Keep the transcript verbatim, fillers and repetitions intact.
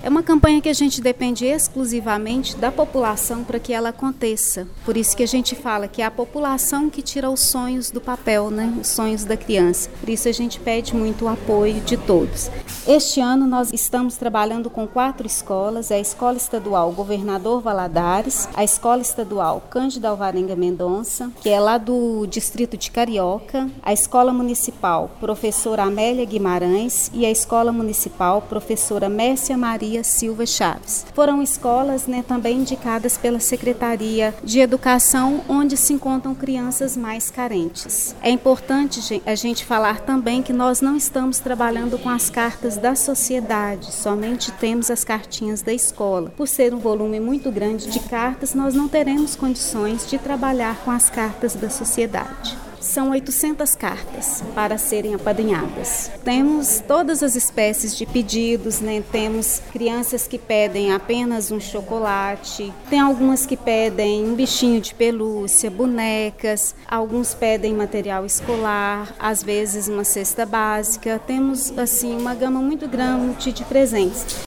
É uma campanha que a gente depende exclusivamente da população para que ela aconteça. Por isso que a gente fala que é a população que tira os sonhos do papel, né? Os sonhos da criança. Por isso a gente pede muito o apoio de todos. Este ano nós estamos trabalhando com quatro escolas, a Escola Estadual Governador Valadares, a Escola Estadual Cândido Alvarenga Mendonça, que é lá do distrito de Carioca, a Escola Municipal Professora Amélia Guimarães e a Escola Municipal Professora Mércia Maria Silva Chaves. Foram escolas, né, também indicadas pela Secretaria de Educação, onde se encontram crianças mais carentes. É importante a gente falar também que nós não estamos trabalhando com as cartas da sociedade, somente temos as cartinhas da escola. Por ser um volume muito grande de cartas, nós não teremos condições de trabalhar com as cartas da sociedade. São oitocentas cartas para serem apadrinhadas. Temos todas as espécies de pedidos, né? Temos crianças que pedem apenas um chocolate, tem algumas que pedem um bichinho de pelúcia, bonecas, alguns pedem material escolar, às vezes uma cesta básica. Temos assim uma gama muito grande de presentes.